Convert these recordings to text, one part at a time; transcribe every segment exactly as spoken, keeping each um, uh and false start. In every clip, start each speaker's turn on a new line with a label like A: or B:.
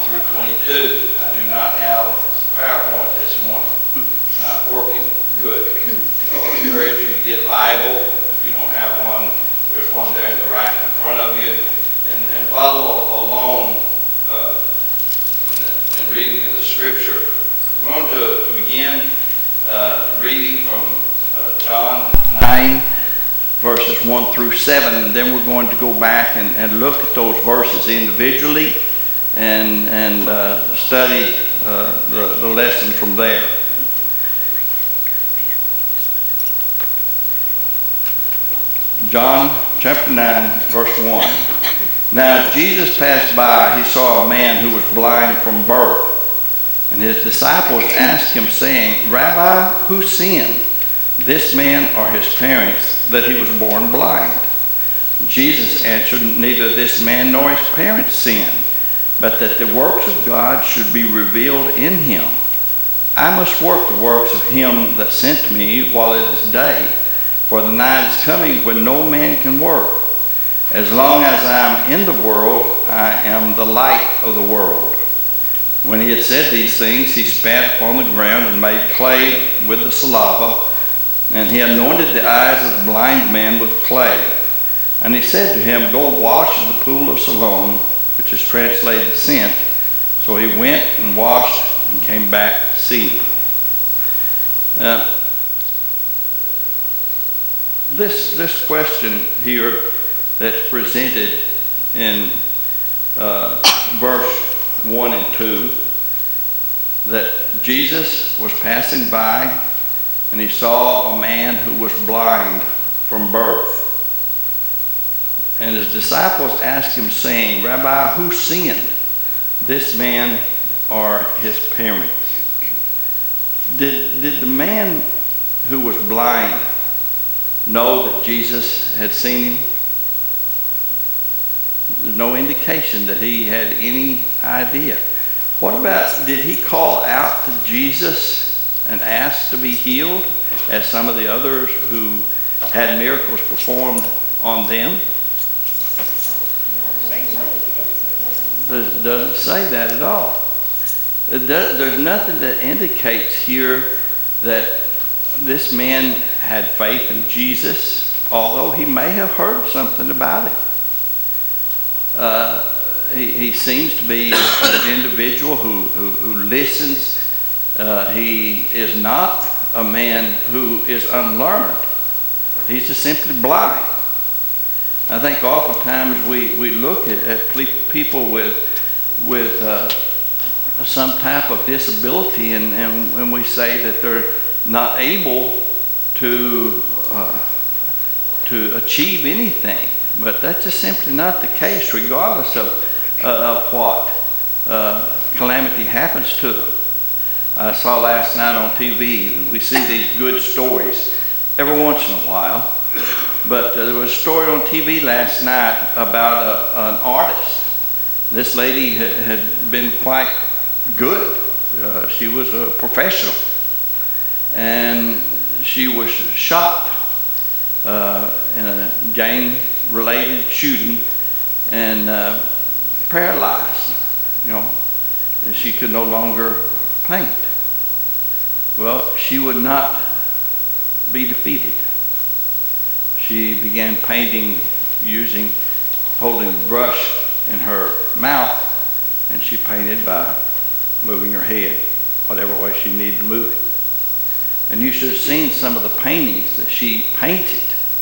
A: through twenty-two. I do not have PowerPoint this morning. It's not working good. So I encourage you to get a Bible. If you don't have one, there's one there in the rack in front of you. And, and follow along uh, in, the, in reading of the Scripture. We're going to, to begin uh, reading from uh, John nine, verses one through seven, and then we're going to go back and, and look at those verses individually and, and uh, study uh, the, the lesson from there. John chapter nine, verse one. Now as Jesus passed by, he saw a man who was blind from birth. And his disciples asked him, saying, Rabbi, who sinned, this man or his parents, that he was born blind? Jesus answered, neither this man nor his parents sinned, but that the works of God should be revealed in him. I must work the works of him that sent me while it is day, for the night is coming when no man can work. As long as I am in the world, I am the light of the world. When he had said these things, he spat upon the ground and made clay with the saliva, and he anointed the eyes of the blind man with clay. And he said to him, go wash in the pool of Siloam, which is translated sent. So he went and washed and came back seeing. Uh, this, this question here that's presented in uh, verse one and two, that Jesus was passing by and he saw a man who was blind from birth. And his disciples asked him, saying, Rabbi, who sinned, this man or his parents? Did, did the man who was blind know that Jesus had seen him? There's no indication that he had any idea. What about, did he call out to Jesus and ask to be healed, as some of the others who had miracles performed on them? It doesn't say that at all. It does, there's nothing that indicates here that this man had faith in Jesus, although he may have heard something about it. Uh, he, he seems to be an individual who, who, who listens. Uh, he is not a man who is unlearned. He's just simply blind. I think oftentimes we, we look at, at people with with uh, some type of disability and, and, and we say that they're not able to uh, to achieve anything. But that's just simply not the case, regardless of, uh, of what uh, calamity happens to them. I saw last night on T V, we see these good stories every once in a while. But uh, there was a story on T V last night about a, an artist. This lady had, had been quite good. Uh, she was a professional. And she was shot uh, in a gang-related shooting and uh, paralyzed. You know, and she could no longer paint. Well, she would not be defeated. She began painting using, holding the brush in her mouth, and she painted by moving her head, whatever way she needed to move it. And you should have seen some of the paintings that she painted.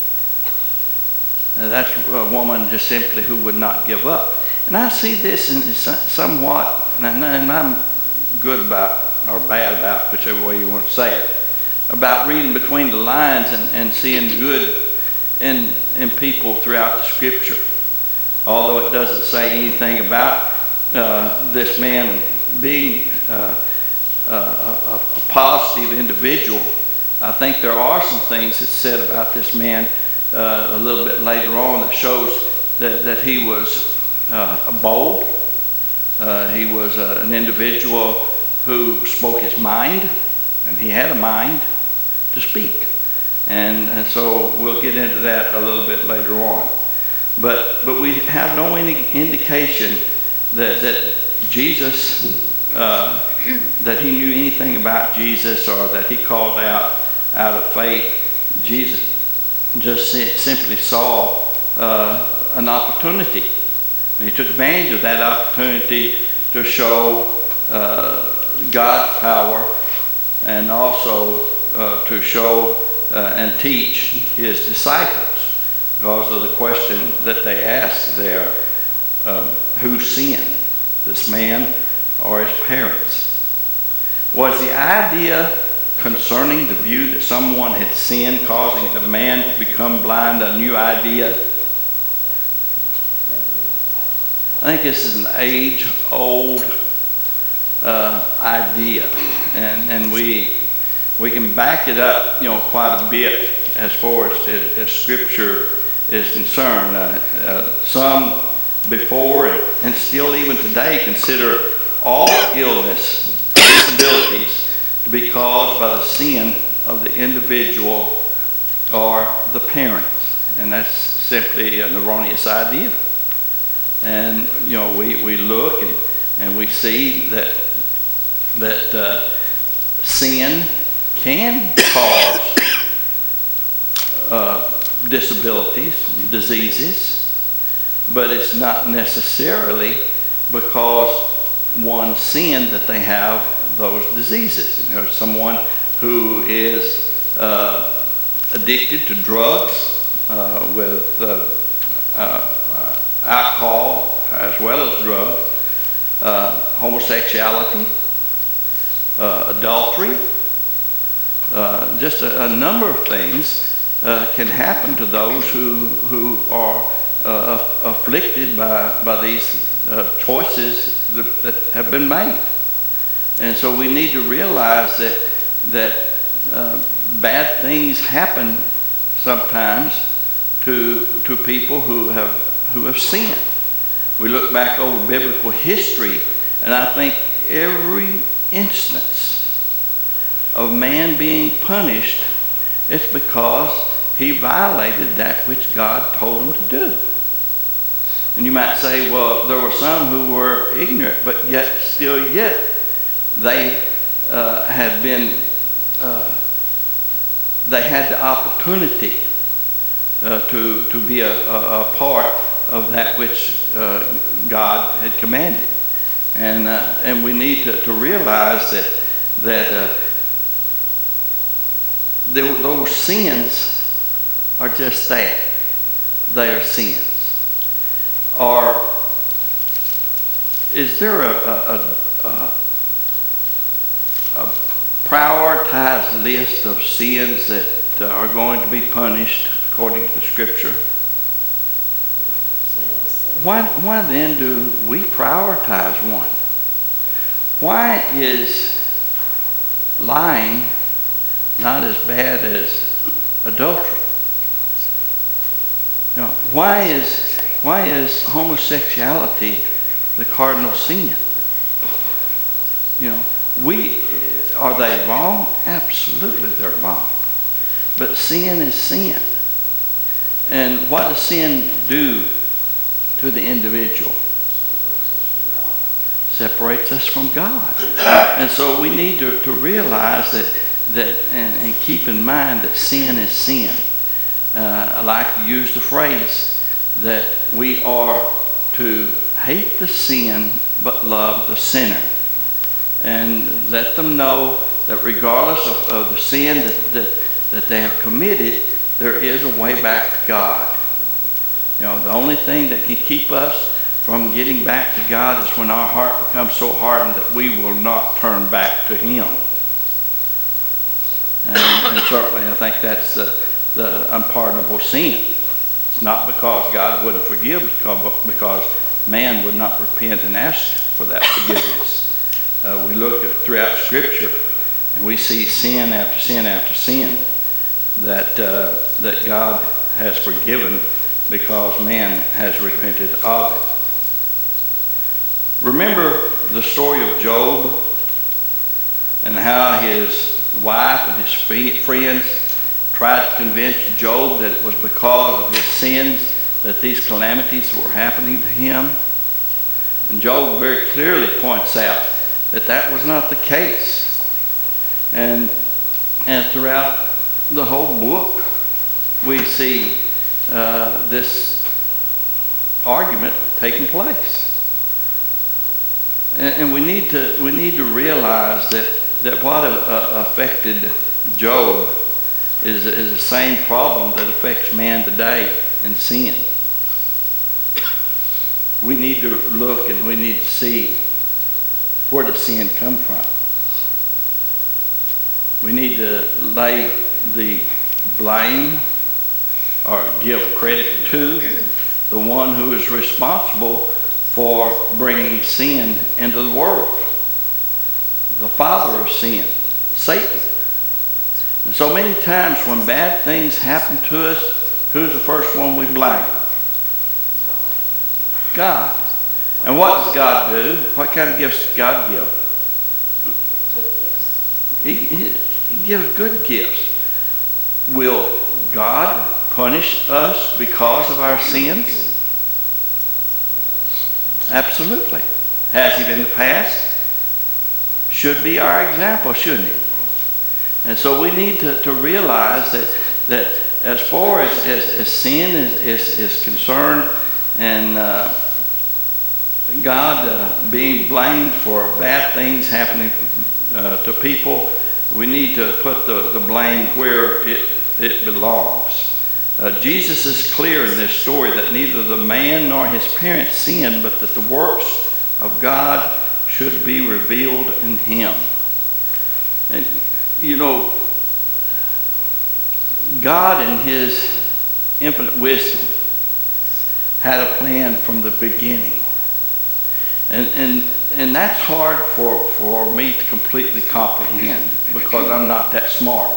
A: Now, that's a woman just simply who would not give up. And I see this in somewhat, and I'm good about, or bad about, whichever way you want to say it, about reading between the lines and, and seeing good in, in people throughout the Scripture. Although it doesn't say anything about uh, this man being uh, uh, a, a positive individual, I think there are some things that's said about this man uh, a little bit later on that shows that, that he was uh, bold. Uh, he was uh, an individual who spoke his mind, and he had a mind to speak. And, and so we'll get into that a little bit later on. But but we have no any indication that, that Jesus, uh, that he knew anything about Jesus or that he called out out of faith. Jesus just simply saw uh, an opportunity. And he took advantage of that opportunity to show uh, God's power and also uh, to show uh, and teach his disciples because of the question that they asked there, um, who sinned, this man or his parents? Was the idea concerning the view that someone had sinned causing the man to become blind a new idea? I think this is an age-old uh, idea, and and we we can back it up, you know, quite a bit as far as, as, as Scripture is concerned. Uh, uh, some before and, and still even today consider all illness, disabilities, to be caused by the sin of the individual or the parents, and that's simply an erroneous idea. And you know, we, we look and, and we see that that uh, sin can cause uh, disabilities, diseases, but it's not necessarily because one sinned that they have those diseases. You know, someone who is uh, addicted to drugs uh, with uh, uh, uh, alcohol as well as drugs, uh, homosexuality, uh, adultery, uh, just a, a number of things uh, can happen to those who who are uh, afflicted by by these uh, choices that, that have been made. And so we need to realize that that uh, bad things happen sometimes to to people who have who have sinned. We look back over biblical history, and I think every instance of man being punished is because he violated that which God told him to do. And you might say, well, there were some who were ignorant, but yet still yet they uh, had been, uh, they had the opportunity uh, to, to be a, a, a part of that which uh, God had commanded. And uh, and we need to, to realize that that uh, there, those sins are just that. They are sins. Or is there a, a, a, a prioritized list of sins that are going to be punished according to the Scripture? Why, why then do we prioritize one? Why is lying not as bad as adultery? You know, why is why is homosexuality the cardinal sin? You know, we are they wrong? Absolutely, they're wrong. But sin is sin, and what does sin do to the individual? Separates us from God. And so we need to, to realize that that and, and keep in mind that sin is sin. Uh, I like to use the phrase that we are to hate the sin but love the sinner, and let them know that regardless of, of the sin that, that, that they have committed, there is a way back to God. You know, the only thing that can keep us from getting back to God is when our heart becomes so hardened that we will not turn back to Him. And, and certainly I think that's the, the unpardonable sin. It's not because God wouldn't forgive, but because man would not repent and ask for that forgiveness. Uh, we look at throughout Scripture and we see sin after sin after sin that uh, that God has forgiven because man has repented of it. Remember the story of Job and how his wife and his friends tried to convince Job that it was because of his sins that these calamities were happening to him. And Job very clearly points out that that was not the case. And, and throughout the whole book, we see uh, this argument taking place. And, and we need to we need to realize that, that what uh, affected Job is, is the same problem that affects man today in sin. We need to look and we need to see, where does sin come from? We need to lay the blame or give credit to the one who is responsible for bringing sin into the world. The father of sin, Satan. And so many times when bad things happen to us, who's the first one we blame? God. And what does God do? What kind of gifts does God give? He, he, he gives good gifts. Will God punish us because of our sins? Absolutely. Has he in the past? Should be our example, shouldn't he? And so we need to, to realize that, that as far as, as, as sin is, is, is concerned, and uh, God uh, being blamed for bad things happening uh, to people, we need to put the, the blame where it, it belongs. Uh, Jesus is clear in this story that neither the man nor his parents sinned, but that the works of God should be revealed in him. And you know, God in his infinite wisdom had a plan from the beginning. And and and that's hard for, for me to completely comprehend, because I'm not that smart.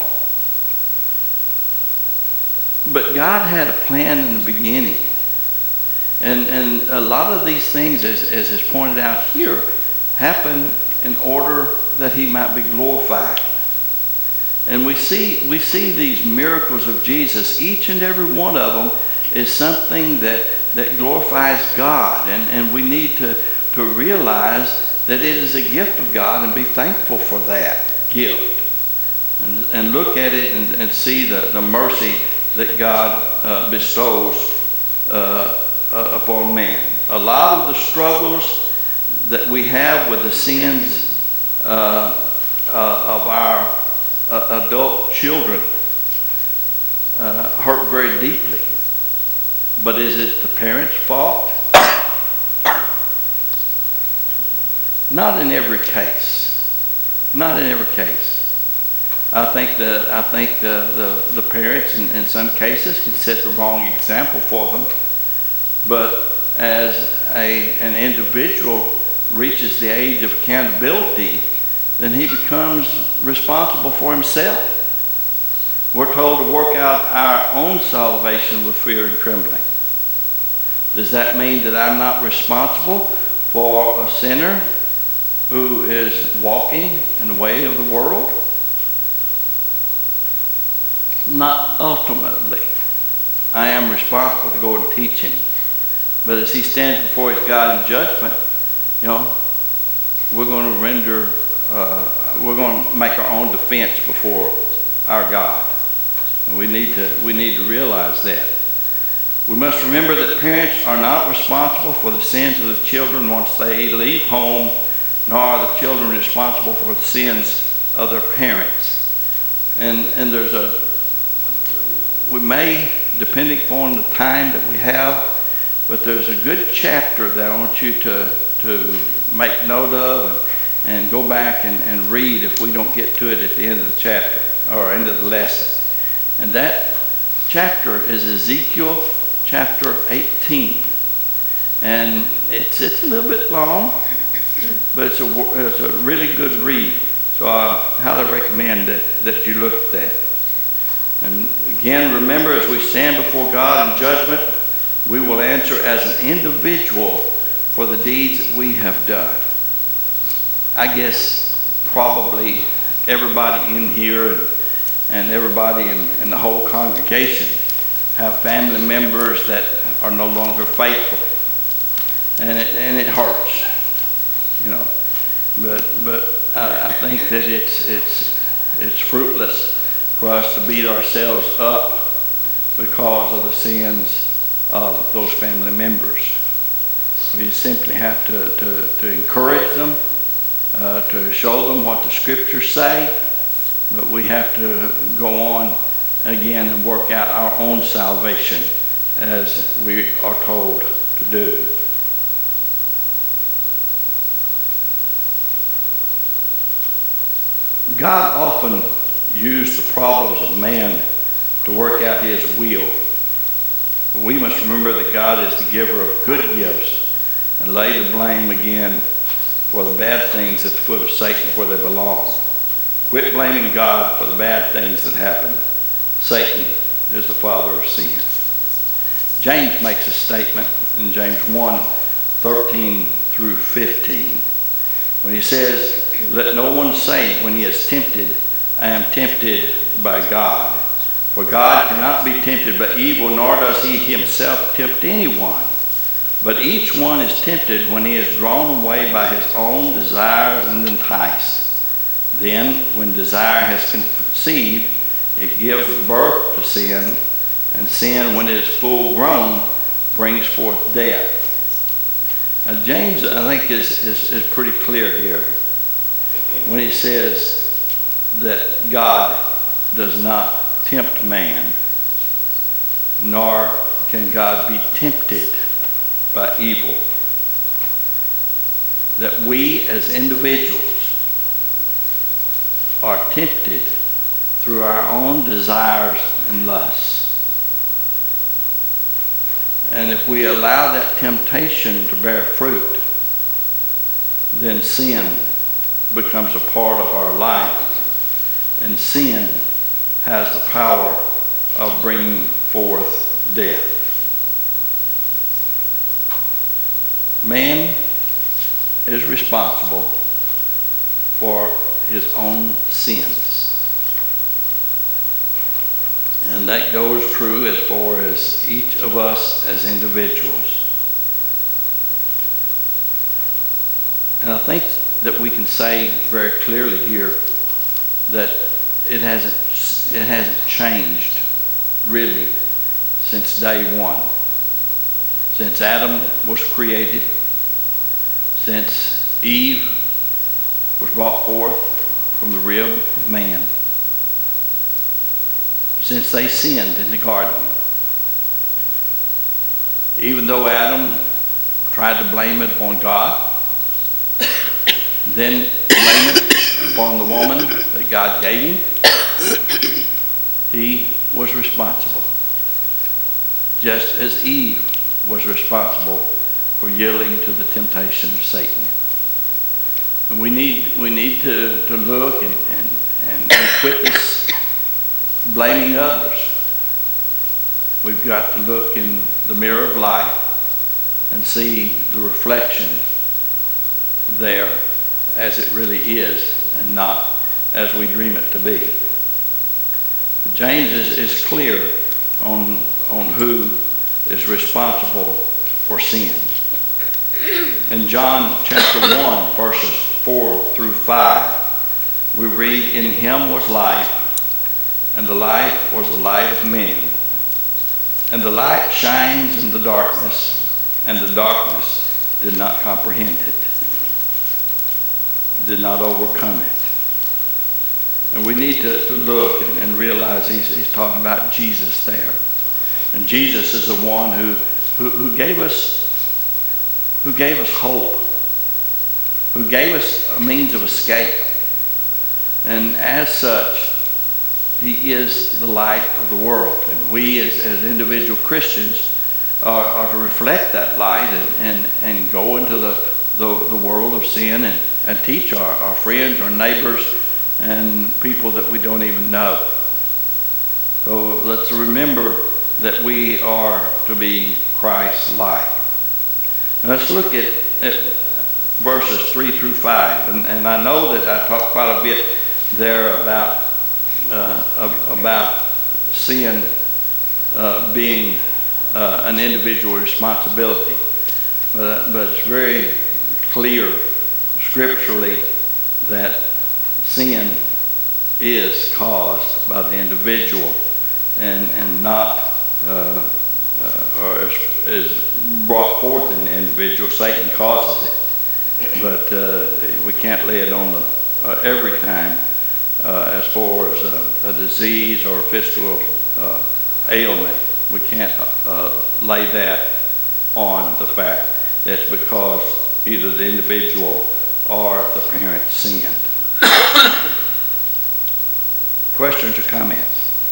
A: But God had a plan in the beginning. And and a lot of these things, as, as is pointed out here, happen in order that he might be glorified. And we see we see these miracles of Jesus. Each and every one of them is something that, that glorifies God. And, and we need to, to realize that it is a gift of God and be thankful for that gift. And, and look at it and, and see the, the mercy that God uh, bestows uh, uh, upon man. A lot of the struggles that we have with the sins uh, uh, of our uh, adult children uh, hurt very deeply. But is it the parents' fault? Not in every case. Not in every case. I think the I think the, the, the parents in, in some cases can set the wrong example for them. But as a an individual reaches the age of accountability, then he becomes responsible for himself. We're told to work out our own salvation with fear and trembling. Does that mean that I'm not responsible for a sinner who is walking in the way of the world? Not ultimately. I am responsible to go and teach him. But as he stands before his God in judgment, you know, we're going to render, uh, we're going to make our own defense before our God. And we need to, we need to realize that. We must remember that parents are not responsible for the sins of the children once they leave home, nor are the children responsible for the sins of their parents. And and there's a, we may, depending upon the time that we have, but there's a good chapter that I want you to, to make note of and, and go back and, and read if we don't get to it at the end of the chapter or end of the lesson. And that chapter is Ezekiel chapter eighteen. And it's it's a little bit long, but it's a, it's a really good read. So I highly recommend that, that you look at that. And again, remember, as we stand before God in judgment, we will answer as an individual for the deeds that we have done. I guess probably everybody in here and, and everybody in, in the whole congregation have family members that are no longer faithful. and it, and it hurts, you know. But but I, I think that it's it's it's fruitless for us to beat ourselves up because of the sins of those family members. We simply have to to, to encourage them, uh, to show them what the scriptures say, but we have to go on again and work out our own salvation as we are told to do. God often used the problems of man to work out his will. We must remember that God is the giver of good gifts and lay the blame again for the bad things at the foot of Satan where they belong. Quit blaming God for the bad things that happen. Satan is the father of sin. James makes a statement in James one, thirteen through fifteen, when he says, "Let no one say when he is tempted, I am tempted by God. For God cannot be tempted by evil, nor does he himself tempt anyone. But each one is tempted when he is drawn away by his own desires and enticed. Then, when desire has conceived, it gives birth to sin, and sin, when it is full grown, brings forth death." Now, James, I think, is, is, is pretty clear here when he says that God does not tempt man, nor can God be tempted by evil. That we as individuals are tempted through our own desires and lusts. And if we allow that temptation to bear fruit, then sin becomes a part of our life, and sin has the power of bringing forth death. Man is responsible for his own sins. And that goes true as far as each of us as individuals. And I think that we can say very clearly here that it hasn't it hasn't changed really since day one. Since Adam was created, since Eve was brought forth from the rib of man, since they sinned in the garden. Even though Adam tried to blame it upon God, then blame it upon the woman that God gave him, he was responsible. Just as Eve was responsible for yielding to the temptation of Satan. And we need we need to, to look and, and, and quit this blaming others. We've got to look in the mirror of life and see the reflection there as it really is, and not as we dream it to be. But James is, is clear on, on who is responsible for sin. In John chapter one, verses four through five, we read, "In him was life, and the life was the light of men. And the light shines in the darkness, and the darkness did not comprehend it, did not overcome it." And we need to, to look and, and realize he's, he's talking about Jesus there. And Jesus is the one who, who, who gave us who gave us hope, who gave us a means of escape. And as such, he is the light of the world. And we as, as individual Christians are, are to reflect that light and, and, and go into the, the, the world of sin and, and teach our, our friends, our neighbors, and people that we don't even know. So let's remember that we are to be Christ-like. And let's look at, at verses three through five. And, and I know that I talked quite a bit there about uh, about sin uh, being uh, an individual responsibility. But, but it's very clear scripturally that sin is caused by the individual and, and not uh, uh, or is, is brought forth in the individual. Satan causes it, but uh, we can't lay it on the uh, every time uh, as far as a, a disease or a physical uh, ailment. We can't uh, lay that on the fact that it's because either the individual or the parent sinned. Questions or comments?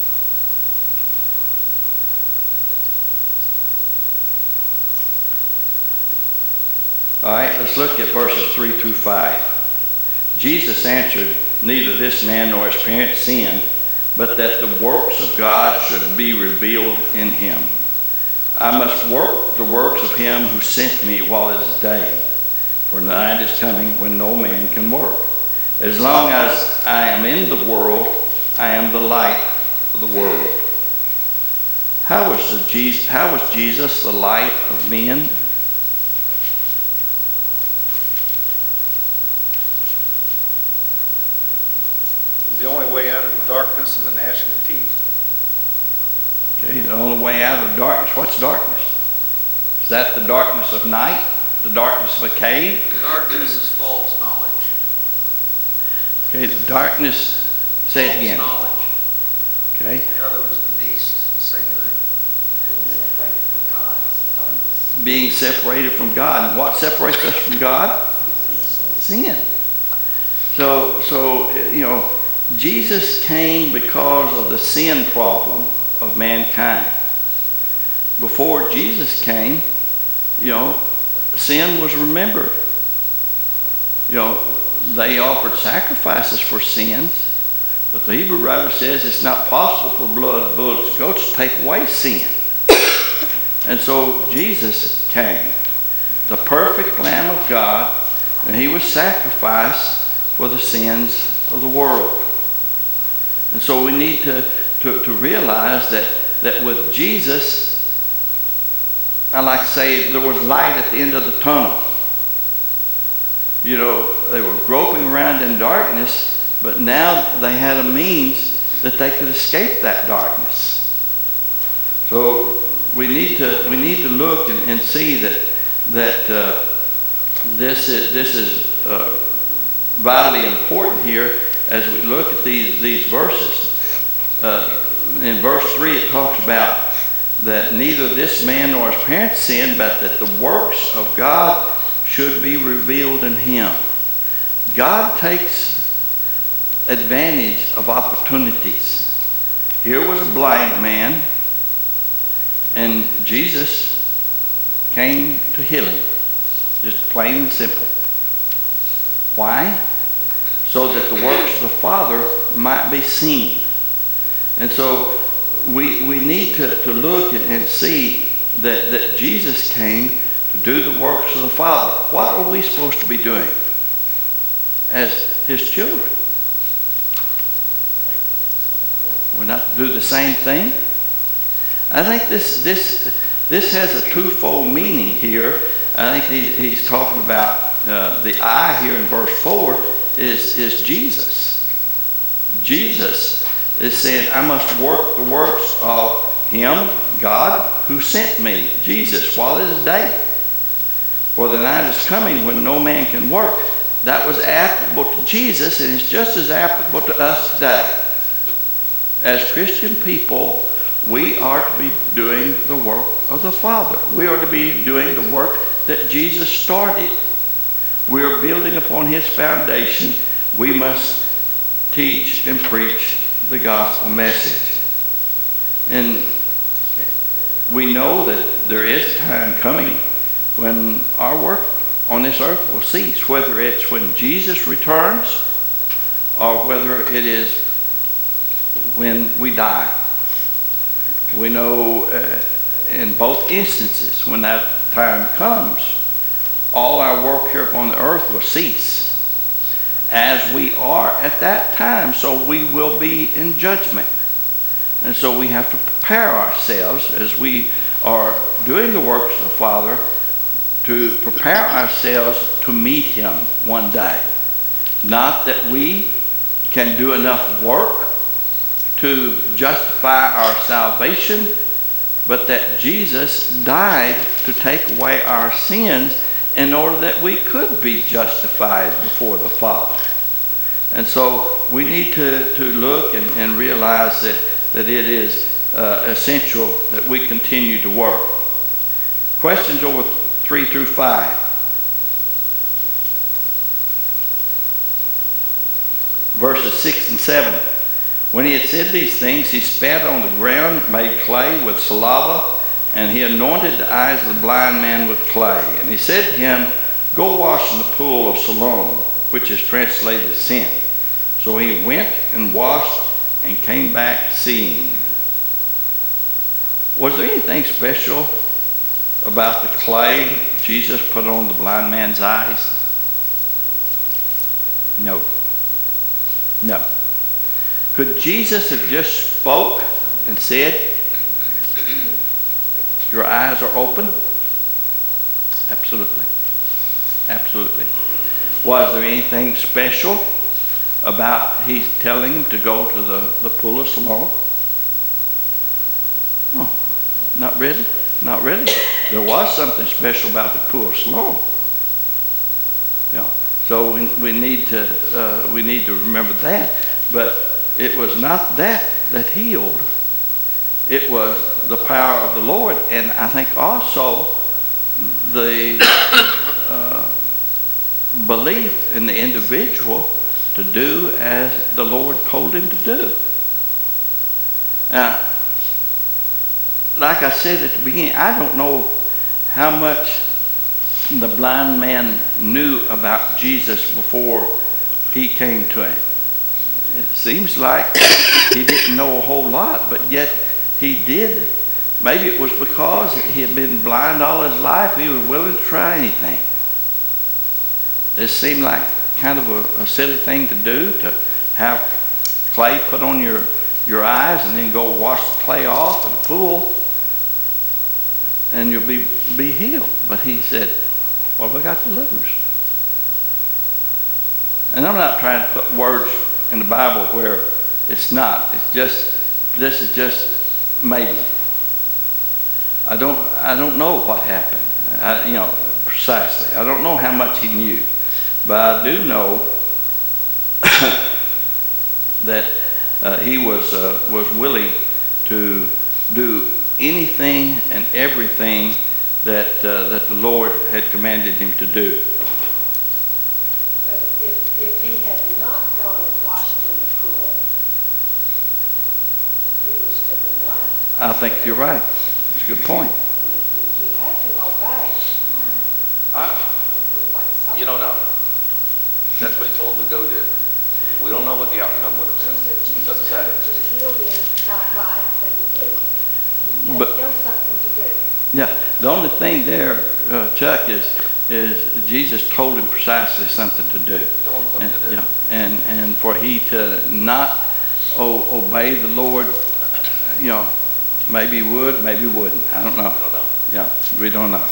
A: All right, let's look at verses three through five. Jesus answered, "Neither this man nor his parents sinned, but that the works of God should be revealed in him. I must work the works of him who sent me while it is day, for the night is coming when no man can work. As long as I am in the world, I am the light of the world." How was, the Jesus, how was Jesus the light of men?
B: The only way out of the darkness and the gnashing of teeth.
A: Okay, the only way out of darkness. What's darkness? Is that the darkness of night? The darkness of a cave?
C: Darkness is false knowledge.
A: Okay, the darkness, say it again.
C: False knowledge.
A: Okay.
C: In other words, the beast, same thing.
A: Being separated from God. And what separates us from God? Sin. So, so you know, Jesus came because of the sin problem of mankind. Before Jesus came, you know, sin was remembered. You know, they offered sacrifices for sins, but the Hebrew writer says it's not possible for blood of bulls and goats to take away sin. And so Jesus came, the perfect Lamb of God, and he was sacrificed for the sins of the world. And so we need to, to, to realize that, that with Jesus, I like to say there was light at the end of the tunnel. You know, they were groping around in darkness, but now they had a means that they could escape that darkness. So we need to we need to look and, and see that that uh, this is this is uh, vitally important here as we look at these these verses. Uh, in verse three, it talks about that neither this man nor his parents sinned, but that the works of God should be revealed in him. God takes advantage of opportunities. Here was a blind man, and Jesus came to heal him. Just plain and simple. Why? So that the works of the Father might be seen. And so we we need to, to look and see that, that Jesus came to do the works of the Father. What are we supposed to be doing as his children? We're not to do the same thing? I think this this this has a twofold meaning here. I think he, he's talking about uh, the I here in verse four is, is Jesus. Jesus is saying, I must work the works of him, God, who sent me, Jesus, while it is day. For the night is coming when no man can work. That was applicable to Jesus, and it's just as applicable to us today. As Christian people, we are to be doing the work of the Father. We are to be doing the work that Jesus started. We are building upon his foundation. We must teach and preach the gospel message. And we know that there is a time coming when our work on this earth will cease, whether it's when Jesus returns or whether it is when we die. We know uh, in both instances, when that time comes, all our work here upon the earth will cease. As we are at that time, so we will be in judgment. And so we have to prepare ourselves as we are doing the works of the Father to prepare ourselves to meet him one day. Not that we can do enough work to justify our salvation, but that Jesus died to take away our sins in order that we could be justified before the Father. And so we need to, to look and, and realize that, that it is uh, essential that we continue to work. Questions over three through five. Verses six and seven. When he had said these things, he spat on the ground, made clay with saliva, and he anointed the eyes of the blind man with clay. And he said to him, go wash in the pool of Siloam, which is translated sin. So he went and washed and came back seeing. Was there anything special about the clay Jesus put on the blind man's eyes? No. No. Could Jesus have just spoke and said, your eyes are open? Absolutely. Absolutely. Was there anything special about he's telling him to go to the, the pool of Siloam? No, not really. Not really. There was something special about the pool of Siloam. Yeah. So we, we need to uh, we need to remember that. But it was not that that healed. It was the power of the Lord, and I think also the uh, belief in the individual to do as the Lord told him to do. Now, like I said at the beginning, I don't know how much the blind man knew about Jesus before he came to him. It seems like he didn't know a whole lot, but yet he did. Maybe it was because he had been blind all his life, he was willing to try anything. It seemed like kind of a, a silly thing to do, to have clay put on your, your eyes and then go wash the clay off at the pool and you'll be, be healed. But he said, what have I got to lose? And I'm not trying to put words in the Bible where it's not. It's just, this is just maybe. I don't, I don't know what happened, I, you know, precisely. I don't know how much he knew. But I do know that uh, he was, uh, was willing to do anything and everything that, uh, that the Lord had commanded him to do.
D: But if, if he had not gone and washed in the pool, he would still been blind.
A: I think you're right. It's a good point.
D: He, he, he had to obey.
E: I,
D: It's like something-
E: you don't know. That's what he told him to go do. We don't know what the outcome would have been.
D: Jesus,
E: Doesn't
D: Jesus
E: say.
D: could have just healed him outright, but he didn't. He
A: But-
D: gave him something to do.
A: Yeah, the only thing there, uh, Chuck, is is Jesus told him precisely something to do.
E: He told him something
A: And,
E: to do.
A: yeah, and and for he to not o- obey the Lord, you know, maybe he would, maybe he wouldn't. I don't know.
E: I don't know.
A: Yeah, we don't know.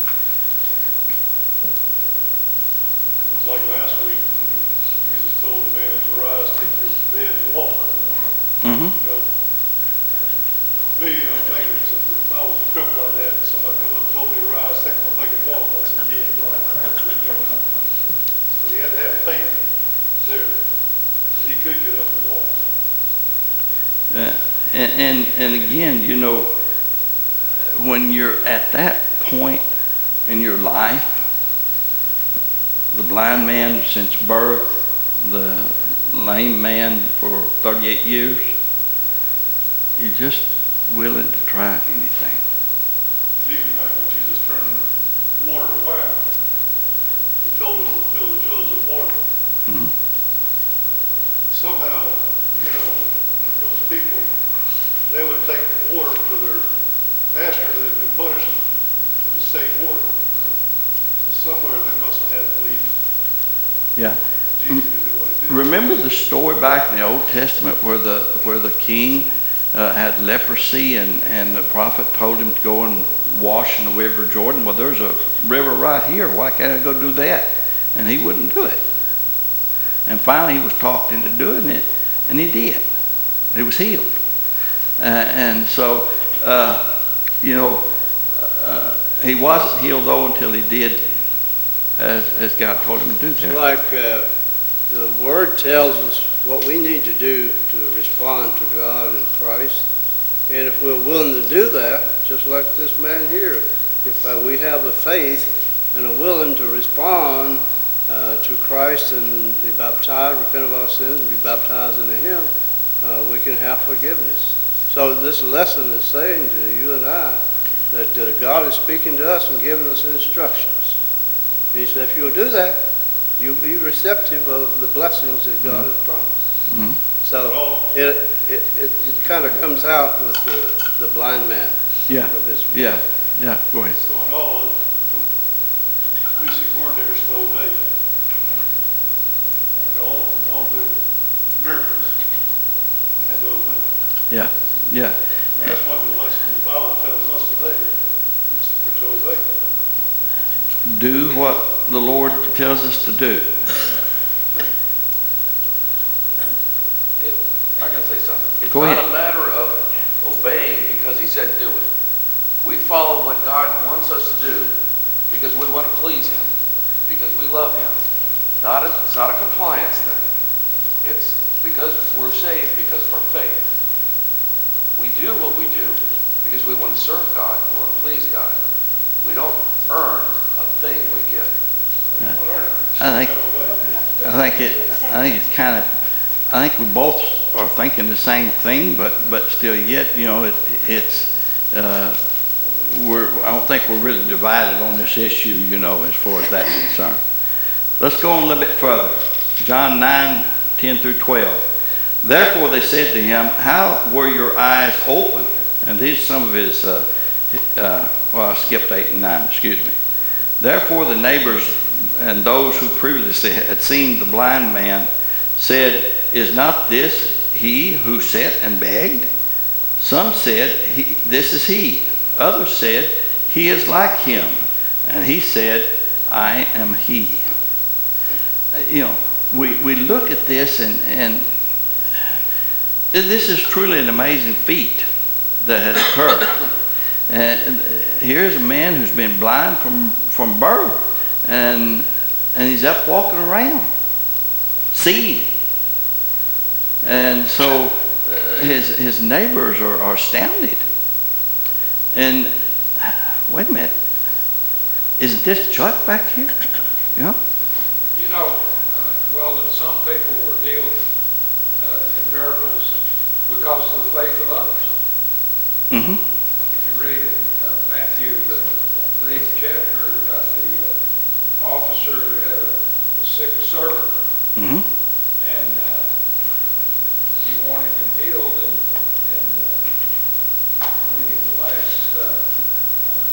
F: It's like last week when Jesus told the man to rise, take your bed and walk.
A: Mm-hmm.
F: You know, me, I'm thinking, if I was crippled like that, somebody come up and told me to rise, take my leg and walk, I said, yeah, right. You know, so he had to have faith there. that He could get up and walk.
A: Yeah. And, and and again, you know, when you're at that point in your life, the blind man since birth, the lame man for thirty-eight years, you're just willing to try anything.
F: Even back when Jesus turned water to wine, he told them to fill the jugs with water.
A: Mm-hmm.
F: Somehow, you know, those people, they would take water to their master that had been punished to save water. So somewhere they must have had belief
A: Yeah.
F: Jesus could do what he did.
A: Remember the story back in the Old Testament where the where the king uh, had leprosy, and, and the prophet told him to go and wash in the river Jordan. Well, there's a river right here. Why can't I go do that? And he wouldn't do it. And finally he was talked into doing it, and he did. He was healed. Uh, and so, uh, you know, uh, he wasn't healed, though, until he did as, as God told him to do
G: It's
A: that.
G: like uh, the Word tells us what we need to do to respond to God and Christ. And if we're willing to do that, just like this man here, if uh, we have the faith and are willing to respond uh, to Christ and be baptized, repent of our sins, and be baptized into Him, uh, we can have forgiveness. So this lesson is saying to you and I that uh, God is speaking to us and giving us instructions. And He said, if you'll do that, you'll be receptive of the blessings that God has promised.
A: Mhm.
G: So it, it, it, it kind of comes out with the, the blind man.
A: Yeah,
G: Of his,
A: yeah, yeah, go ahead.
F: So in all, the basic word there is to obey. And all, and all the miracles, we had to obey.
A: Yeah, yeah.
F: And that's what the lesson the Bible tells us today, is to obey.
A: Do what the Lord tells us to do.
E: It, I'm going to say something. It's
A: Go
E: not
A: ahead.
E: a matter of obeying because he said do it. We follow what God wants us to do because we want to please him, because we love him. Not a, it's not a compliance thing. It's because we're saved because of our faith. We do what we do because we want to serve God, we want to please God. We don't earn a thing we get.
A: I think, I think it, I think it's kind of, I think we both are thinking the same thing, but, but still yet, you know, it, it's, uh, we're, I don't think we're really divided on this issue, you know, as far as that's concerned. Let's go on a little bit further. John nine, ten through twelve. Therefore they said to him, how were your eyes open? And these are some of his, uh, uh, well, I skipped eight and nine, excuse me. Therefore the neighbors and those who previously had seen the blind man said, is not this he who sat and begged? Some said, he, this is he. Others said, he is like him. And he said, I am he. You know, we, we look at this and, and this is truly an amazing feat that has occurred. And here's a man who's been blind from, from birth, and and he's up walking around, seeing. And so uh, his his neighbors are, are astounded. And wait a minute, isn't this Chuck back here? You know?
H: You know, uh, well, that some people were healed uh, in miracles because of the faith of others.
A: Mm-hmm.
H: If you read in uh, Matthew, the, the eighth chapter, about the uh, officer who had a, a sick servant,
A: Mm-hmm.
H: and uh, he wanted him healed, and, and uh, reading the last uh, uh,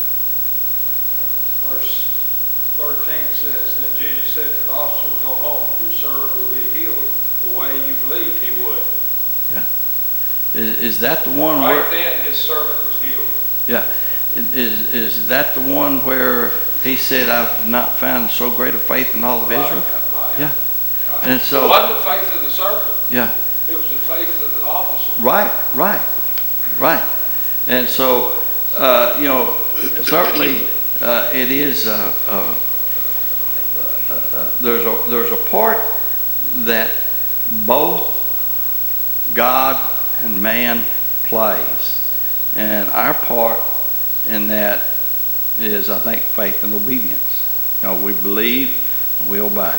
H: verse thirteen says, then Jesus said to the officer, go home, your servant will be healed the way you believed he would.
A: Yeah. Is, is that the one
H: Right
A: where?
H: then, his servant was healed.
A: Yeah. Is is that the one where he said, I've not found so great a faith in all of Israel?
H: Right.
A: Yeah.
H: Right.
A: And so-
H: It wasn't the faith of the servant.
A: Yeah.
H: It was the faith of the officer.
A: Right, right, right. And so, uh, you know, certainly uh, it is, uh, uh, uh, there's a, there's a part that both God and man plays. And our part in that is, I think, faith and obedience. You know, we believe and we obey.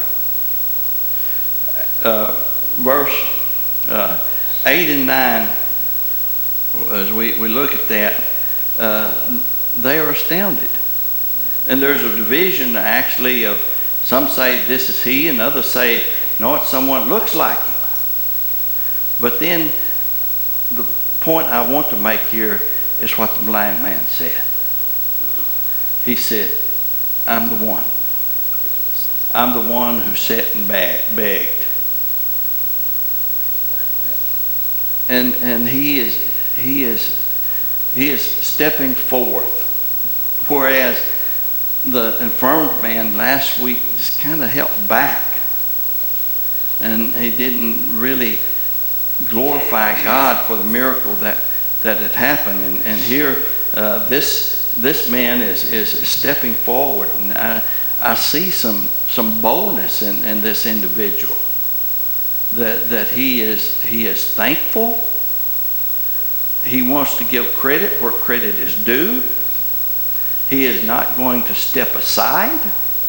A: Uh, verse uh, eight and nine, as we, we look at that, uh, they are astounded. And there's a division actually of, some say this is he, and others say, no, it's someone that looks like him. But then the point I want to make here is what the blind man said. He said, I'm the one. I'm the one who sat and begged. And and he is he is he is stepping forth. Whereas the infirmed man last week just kind of held back. And he didn't really glorify God for the miracle that, that had happened. And, and here, uh, this this man is, is stepping forward. And I, I see some some boldness in, in this individual. That that he is he is thankful. He wants to give credit where credit is due. He is not going to step aside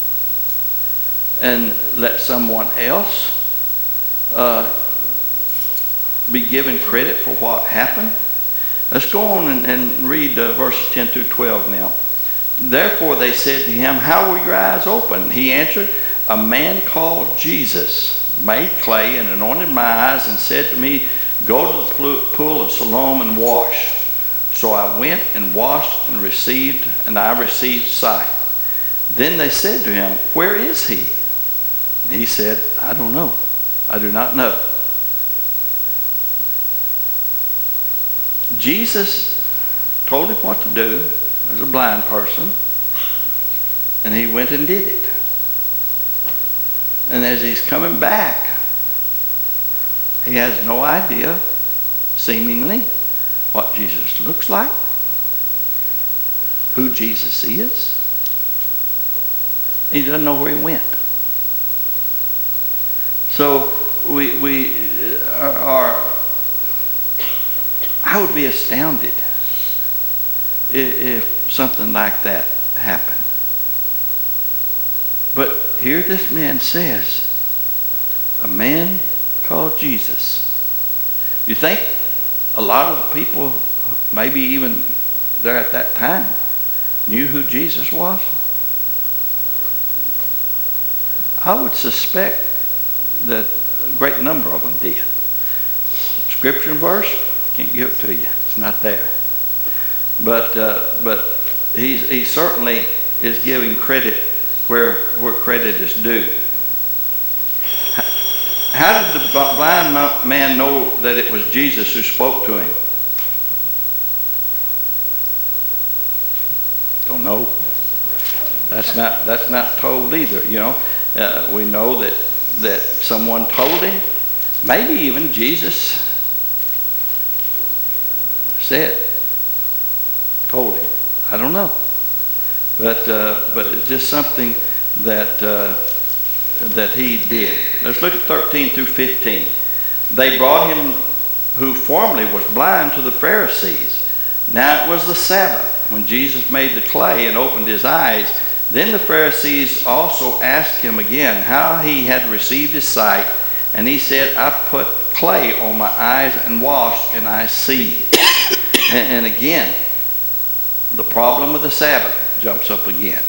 A: and let someone else uh, be given credit for what happened. Let's go on and, and read uh, verses ten through twelve now. Therefore they said to him, how were your eyes opened? He answered, a man called Jesus made clay and anointed my eyes and said to me, go to the pool of Siloam and wash. So I went and washed and received, and I received sight. Then they said to him, where is he? And he said, I don't know. I do not know. Jesus told him what to do as a blind person, and he went and did it. And as he's coming back, he has no idea, seemingly, what Jesus looks like, who Jesus is. He doesn't know where he went. So we we are, I would be astounded if something like that happened. But here this man says, a man called Jesus. You think a lot of the people, maybe even there at that time, knew who Jesus was? I would suspect that a great number of them did. Scripture and verse, can't give it to you. It's not there. But uh, but he he certainly is giving credit where where credit is due. How did the blind man know that it was Jesus who spoke to him? Don't know. That's not that's not told either. You know, uh, we know that that someone told him. Maybe even Jesus said, told him. I don't know. But uh, but it's just something that. Uh, that he did. Let's look at thirteen through fifteen. They brought him who formerly was blind to the Pharisees. Now it was the Sabbath when Jesus made the clay and opened his eyes. Then the Pharisees also asked him again how he had received his sight, and he said, I put clay on my eyes and washed, and I see. and, and again, the problem with the Sabbath jumps up again.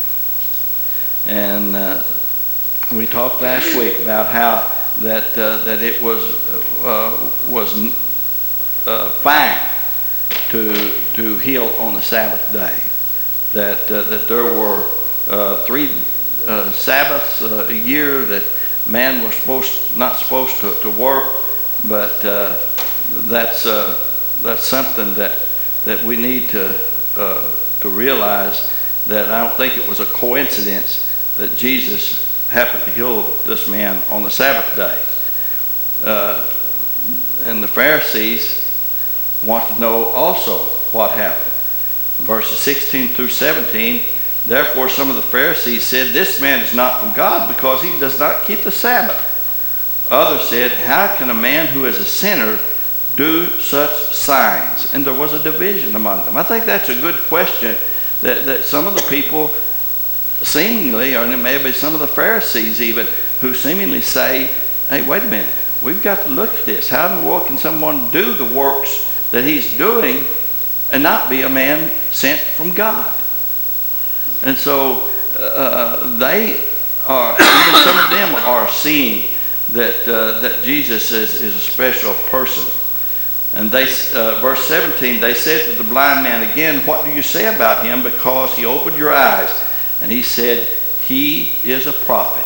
A: And uh, we talked last week about how that uh, that it was uh, was uh, fine to to heal on the Sabbath day. That uh, that there were uh, three uh, Sabbaths uh, a year that man was supposed not supposed to, to work, but uh, that's uh, that's something that that we need to uh, to realize. That I don't think it was a coincidence that Jesus happened to heal this man on the Sabbath day. Uh, and the Pharisees want to know also what happened. Verses sixteen through seventeen, therefore some of the Pharisees said, this man is not from God because he does not keep the Sabbath. Others said, how can a man who is a sinner do such signs? And there was a division among them. I think that's a good question that, that some of the people seemingly, or it may be some of the Pharisees even, who seemingly say, hey, wait a minute, we've got to look at this. How in the world can someone do the works that he's doing and not be a man sent from God? And so uh, they are, even some of them are seeing that uh, that Jesus is, is a special person. And they, uh, verse seventeen, they said to the blind man again, what do you say about him? Because he opened your eyes. And he said, he is a prophet.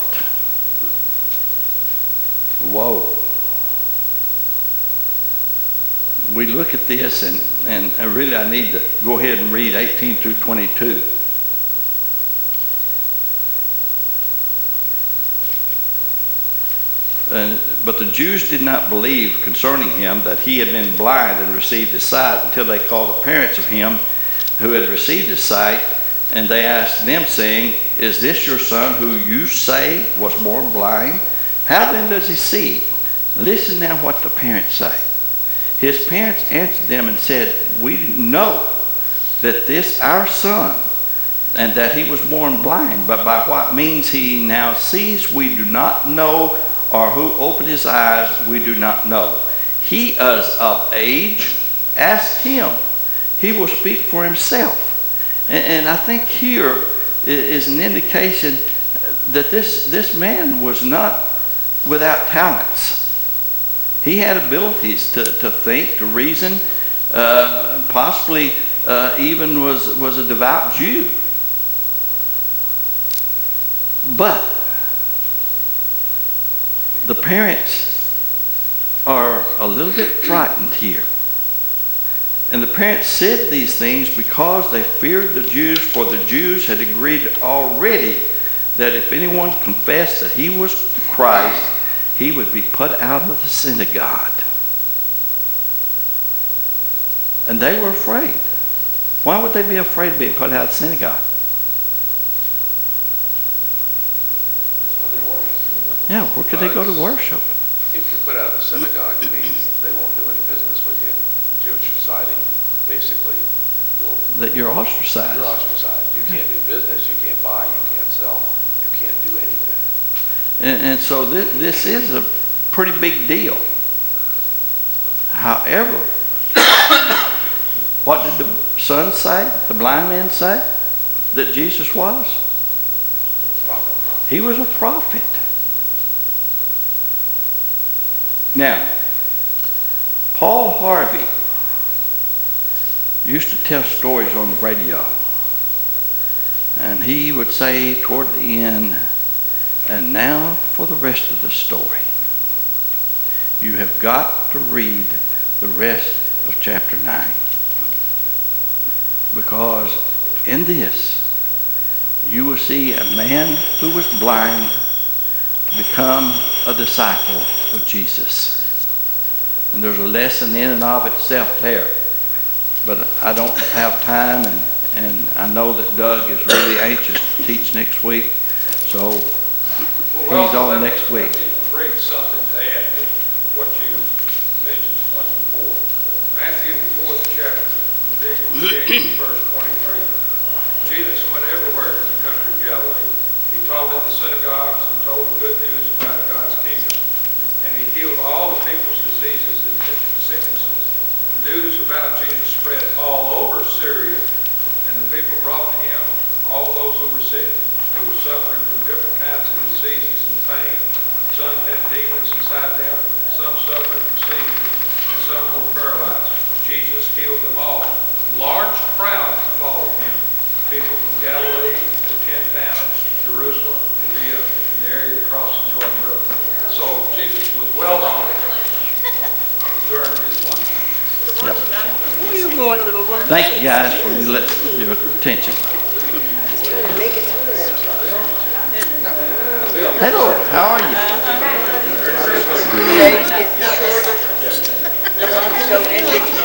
A: Whoa. we look at this, and, and I really I need to go ahead and read eighteen through twenty-two. And, but the Jews did not believe concerning him that he had been blind and received his sight until they called the parents of him who had received his sight, and they asked them, saying, "Is this your son who you say was born blind? How then does he see?" Listen now what the parents say. His parents answered them and said, "We know that this our son, and that he was born blind, but by what means he now sees we do not know, or who opened his eyes we do not know. He is of age, ask him. He will speak for himself." And, and I think here is an indication that this, this man was not without talents. He had abilities to, to think, to reason, uh, possibly uh, even was, was a devout Jew. But the parents are a little bit frightened here. And the parents said these things because they feared the Jews, for the Jews had agreed already that if anyone confessed that he was Christ, he would be put out of the synagogue. And they were afraid. Why would they be afraid of being put out of the synagogue? Yeah, where could they go to worship?
E: If you're put out of the synagogue, it means they won't do any business with you. The Jewish society basically will...
A: That you're ostracized.
E: You're ostracized. You can't do business, you can't buy, you can't sell, you can't do anything.
A: And, and so this, this is a pretty big deal. However, what did the son say? The blind man say that Jesus was?
E: Prophet.
A: He was a prophet. Now, Paul Harvey used to tell stories on the radio. And he would say toward the end, "And now for the rest of the story. You have got to read the rest of chapter nine. Because in this, you will see a man who was blind become a disciple of Jesus." And there's a lesson in and of itself there. But I don't have time, and, and I know that Doug is really anxious to teach next week. So he's
H: Well,
A: on
H: let me-
A: next week.
H: Let me read something to add to what you mentioned once before. Matthew, the fourth chapter, beginning verse twenty-three. Jesus went everywhere in the country of Galilee. He taught in the synagogues and told the good news about God's kingdom. And he healed all the people's diseases and sicknesses. The news about Jesus spread all over Syria, and the people brought to him all those who were sick. They were suffering from different kinds of diseases and pain. Some had demons inside them, some suffered from seizures, and some were paralyzed. Jesus healed them all. Large crowds followed him. People from Galilee, the ten towns, Jerusalem, Judea, and the area across the Jordan River. So Jesus was well known during his lifetime.
A: Yep.
D: Where are you going, little one?
A: Thank you guys for your, your attention. Hello, how are you?
D: The days get shorter. The months go in.